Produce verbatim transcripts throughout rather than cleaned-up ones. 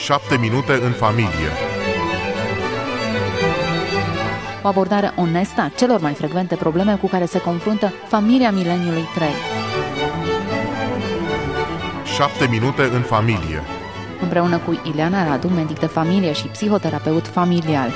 șapte minute în familie. O abordare onestă a celor mai frecvente probleme cu care se confruntă familia mileniului trei. șapte minute în familie. Împreună cu Ileana Radu, medic de familie și psihoterapeut familial.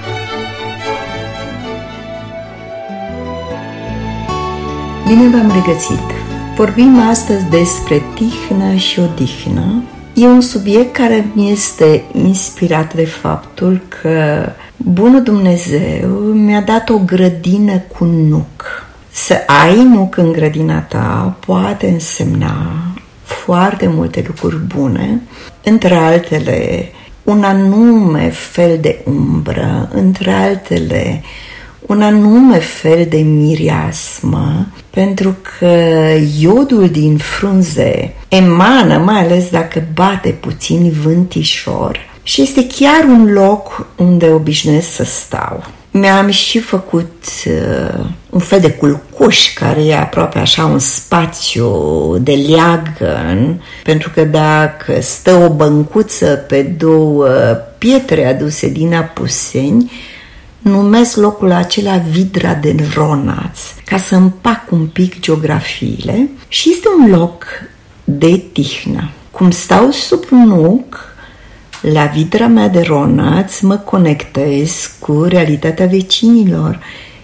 Bine v-am regăsit! Vorbim astăzi despre tihnă și odihnă. E un subiect care mi este inspirat de faptul că bunul Dumnezeu mi-a dat o grădină cu nuc. Să ai nuc în grădina ta poate însemna foarte multe lucruri bune, între altele un anume fel de umbră, între altele un anume fel de mireasmă, pentru că iodul din frunze emană, mai ales dacă bate puțin vântișor, și este chiar un loc unde obișnuiesc să stau. Mi-am și făcut uh, un fel de culcuș care e aproape așa un spațiu de leagăn, pentru că dacă stă o băncuță pe două pietre aduse din Apuseni, numesc locul acela Vidra de Ronaț, ca să împac un pic geografiile, și este un loc de tihnă. Cum stau sub nuc, la vidra mea de Ronaț, mă conectez cu realitatea vecinilor.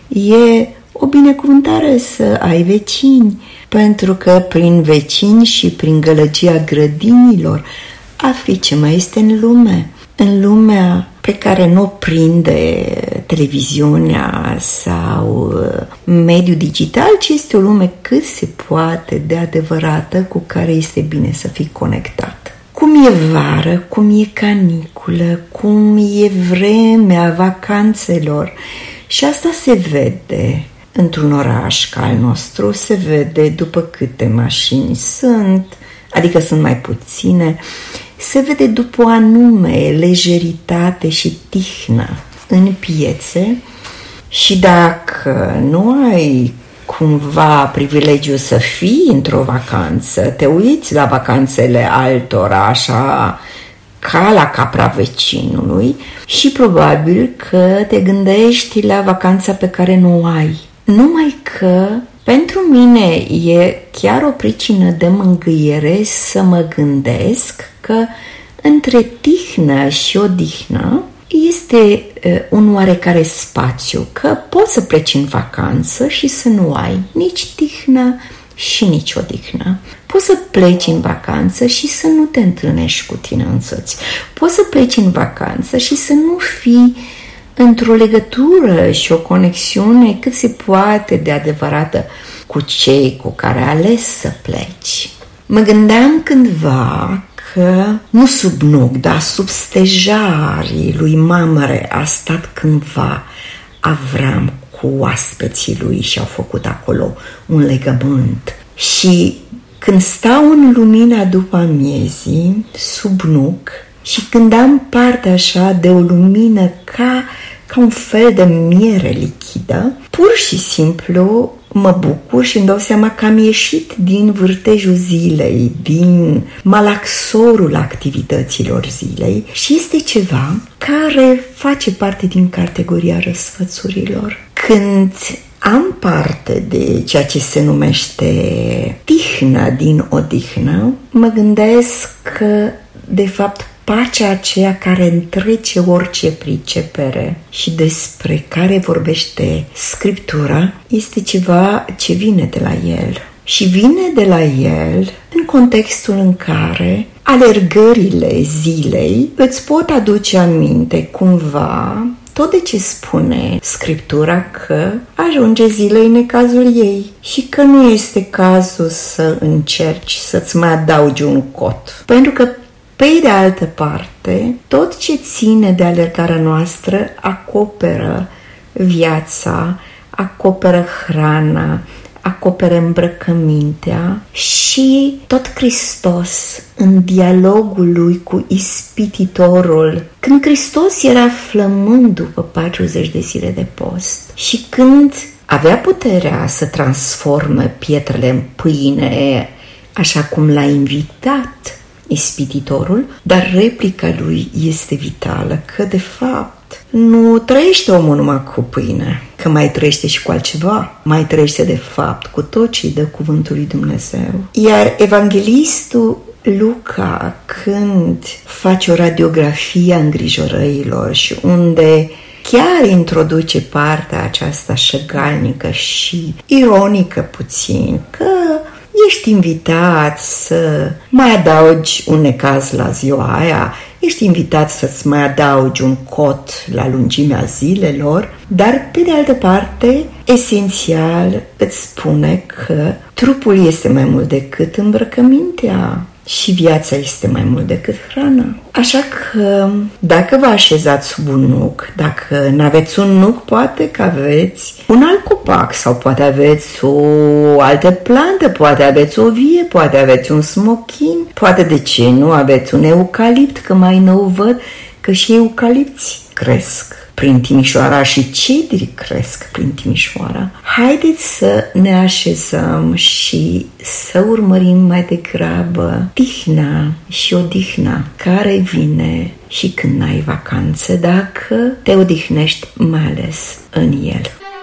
E o binecuvântare să ai vecini, pentru că prin vecini și prin gălăgia grădinilor afli ce mai este în lume. În lumea pe care nu o prinde televiziunea sau mediul digital, ci este o lume cât se poate de adevărată, cu care este bine să fii conectat. Cum e vară, cum e caniculă, cum e vremea vacanțelor. Și asta se vede într-un oraș ca al nostru, se vede după câte mașini sunt, adică sunt mai puține, se vede după o anume lejeritate și tihnă în piețe. Și dacă nu ai cumva privilegiul să fii într-o vacanță, te uiți la vacanțele altora așa ca la capra vecinului și probabil că te gândești la vacanța pe care nu o ai. Numai că pentru mine e chiar o pricină de mângâiere să mă gândesc că între tihnă și odihnă este uh, un oarecare spațiu, că poți să pleci în vacanță și să nu ai nici tihnă și nici odihnă. Poți să pleci în vacanță și să nu te întâlnești cu tine însuți. Poți să pleci în vacanță și să nu fii într-o legătură și o conexiune cât se poate de adevărată cu cei cu care ai ales să pleci. Mă gândeam cândva că nu sub nuc, dar sub stejarii lui Mamre a stat cândva Avram cu oaspeții lui și au făcut acolo un legământ. Și când stau în lumina după amiezii, sub nuc, și când am parte așa de o lumină ca, ca un fel de miere lichidă, pur și simplu mă bucur și îmi dau seama că am ieșit din vârtejul zilei, din malaxorul activităților zilei și este ceva care face parte din categoria răsfățurilor. Când am parte de ceea ce se numește tihnă din odihnă, mă gândesc că, de fapt, pacea aceea care întrece orice pricepere și despre care vorbește Scriptura este ceva ce vine de la El. Și vine de la El în contextul în care alergările zilei îți pot aduce aminte cumva tot de ce spune Scriptura, că ajunge zilei necazul ei și că nu este cazul să încerci să-ți mai adaugi un cot. Pentru că pe de altă parte, tot ce ține de alergarea noastră acoperă viața, acoperă hrana, acoperă îmbrăcămintea și tot Hristos în dialogul lui cu ispititorul. Când Hristos era flămând după patruzeci de zile de post și când avea puterea să transforme pietrele în pâine, așa cum l-a invitat ispititorul, dar replica lui este vitală, că de fapt nu trăiește omul numai cu pâine, că mai trăiește și cu altceva, mai trăiește de fapt cu tot ce îi dă cuvântul lui Dumnezeu. Iar evanghelistul Luca, când face o radiografie a îngrijorărilor și unde chiar introduce partea aceasta șăgalnică și ironică puțin, că ești invitat să mai adaugi un necaz la ziua aia, ești invitat să-ți mai adaugi un cot la lungimea zilelor, dar pe de altă parte, esențial îți spune că trupul este mai mult decât îmbrăcămintea și viața este mai mult decât hrană. Așa că dacă vă așezați sub un nuc, dacă n-aveți un nuc, poate că aveți un alt copac sau poate aveți o altă plantă, poate aveți o vie, poate aveți un smochin, poate de ce nu aveți un eucalipt, că mai nou văd că și eucalipți cresc prin Timișoara și cedri cresc prin Timișoara. Haideți să ne așezăm și să urmărim mai degrabă tihna și odihna care vine și când n-ai vacanță, dacă te odihnești mai ales în el.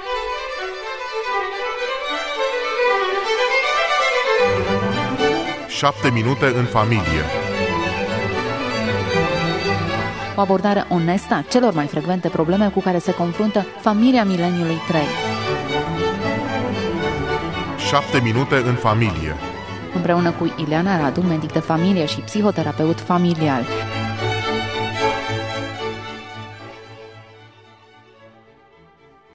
Șapte minute în familie. O abordare onestă a celor mai frecvente probleme cu care se confruntă familia mileniului trei. Șapte minute în familie. Împreună cu Ileana Radu, medic de familie și psihoterapeut familial.